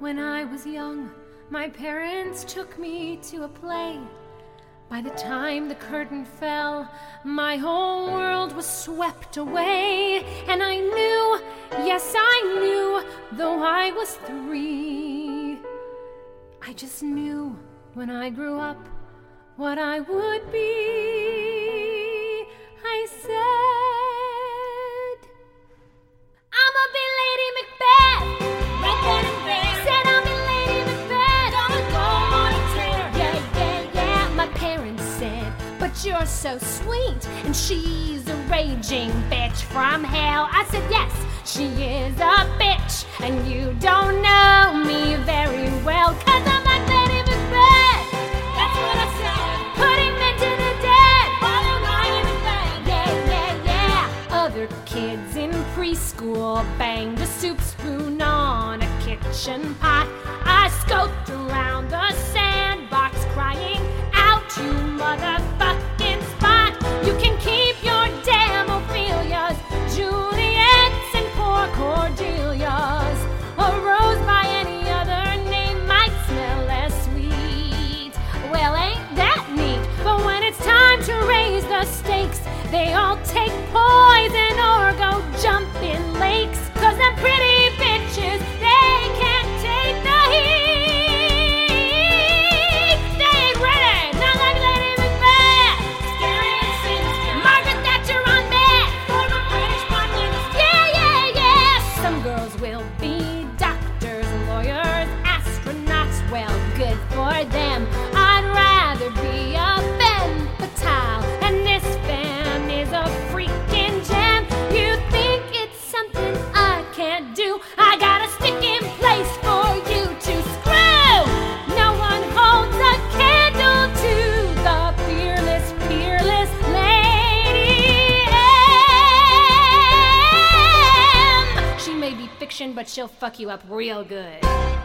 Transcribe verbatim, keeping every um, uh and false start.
When I was young, my parents took me to a play. By the time the curtain fell, my whole world was swept away. And I knew, yes I knew, though I was three, I just knew when I grew up what I would be. I said, I'ma be Lady Macbeth. Right then and there. Said I'll be Lady Macbeth. Gonna go on a tear. Yeah, yeah, yeah. My parents said, but you're so sweet, and she's a raging bitch from hell. I said, yes, she is a bitch, and you don't know me very well, 'cause I'm like Lady Macbeth. That's what I said. Putting men to the dead. Father lying in bed. Yeah, yeah, yeah. Other kids in preschool banged a soup spoon on a kitchen pot. I scoped around the sandbox crying out, you motherfucking spot. You can keep your damn Ophelias, Juliets, and poor Cordelias. A rose by any other name might smell less sweet. Well, ain't that neat? But when it's time to raise the stakes, they all take poison or go jump in lakes. 'Cause them pretty bitches, they can't take the heat. They ain't ready, not like Lady Macbeth. Scary and sinister. Margaret Thatcher on meth. Former British Prime Minister. Yeah, yeah, yeah. Some girls will be doctors, lawyers, astronauts. Well, good for them. I'd rather be a femme fatale, and this femme is a freaking gem. You think it's something I can't do? I got a stick in place for you to screw. No one holds a candle to the fearless, peerless Lady M. She may be fiction, but she'll fuck you up real good.